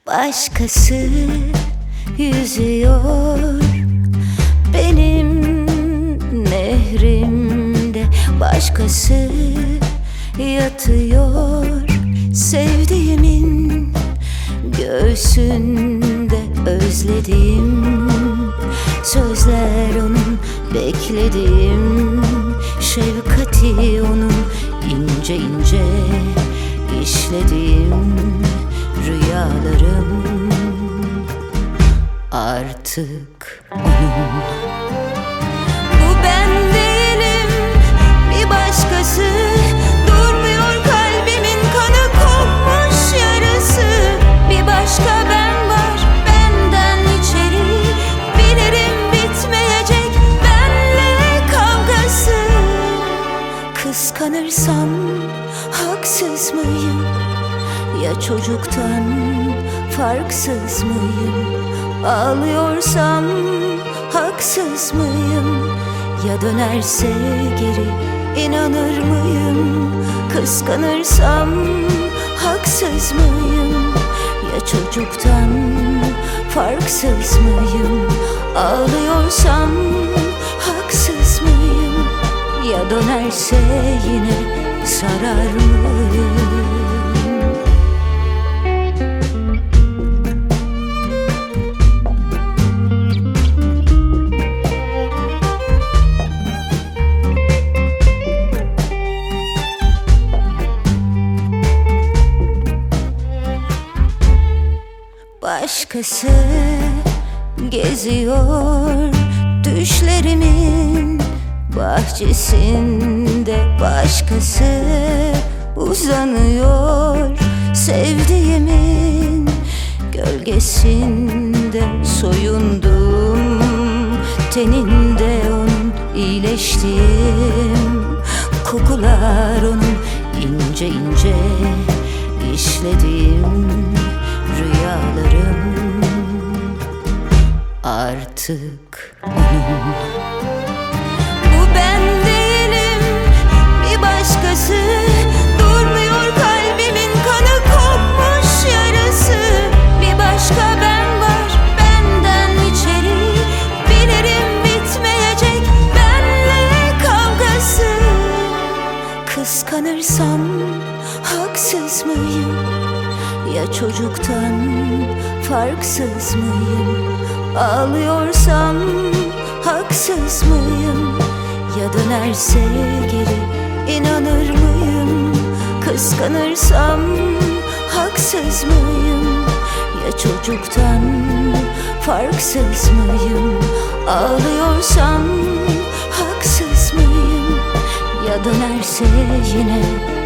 Başkası yüzüyor benim nehrimde, başkası yatıyor sevdiğimin göğsünde. Özlediğim sözler onun, beklediğim şefkati onun, ince ince işlediğim rüyalarım artık onun. Bu ben değilim, bir başkası. Durmuyor kalbimin kanı kopmuş yarısı. Bir başka ben var, benden içeri. Bilirim bitmeyecek benle kavgası. Kıskanırsam haksız mıyım? Ya çocuktan farksız mıyım? Ağlıyorsam haksız mıyım? Ya dönerse geri inanır mıyım? Kıskanırsam haksız mıyım? Ya çocuktan farksız mıyım? Ağlıyorsam haksız mıyım? Ya dönerse yine sarar mıyım? Başkası geziyor düşlerimin bahçesinde, başkası uzanıyor sevdiğimin gölgesinde. Soyundum teninde onun, iyileştim kokular onun, ince ince işlediğim rüyalarım artık onun. Bu ben değilim, bir başkası. Durmuyor kalbimin kanı kopmuş yarısı. Bir başka ben var, benden içeri. Bilirim bitmeyecek benle kavgası. Kıskanırsam haksız mıyım? Ya çocuktan farksız mıyım? Ağlıyorsam haksız mıyım? Ya dönerse geri inanır mıyım? Kıskanırsam haksız mıyım? Ya çocuktan farksız mıyım? Ağlıyorsam haksız mıyım? Ya dönerse yine